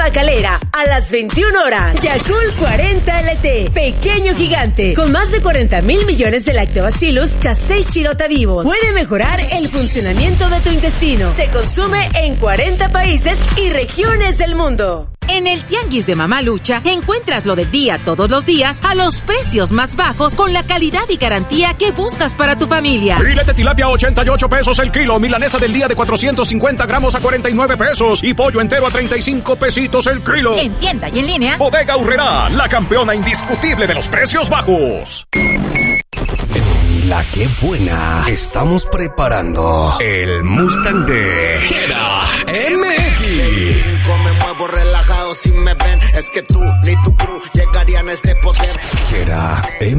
Calera, a las 21 horas. Yakult 40 LT, pequeño gigante, con más de 40,000 millones de lactobacillus casei shirota vivos. Puede mejorar el funcionamiento de tu intestino. Se consume en 40 países y regiones del mundo. En el Tianguis de Mamalucha encuentras lo del día todos los días a los precios más bajos con la calidad y garantía que buscas para tu familia. Filete tilapia 88 pesos el kilo, milanesa del día de 450 gramos a 49 pesos y pollo entero a 35 pesitos el kilo. En tienda y en línea. Bodega Aurrerá, la campeona indiscutible de los precios bajos. En La Que Buena estamos preparando el Mustang de Jera MX. Me muevo relajado si me ven, es que tú ni tu crew llegarían a este poder. Jera MX.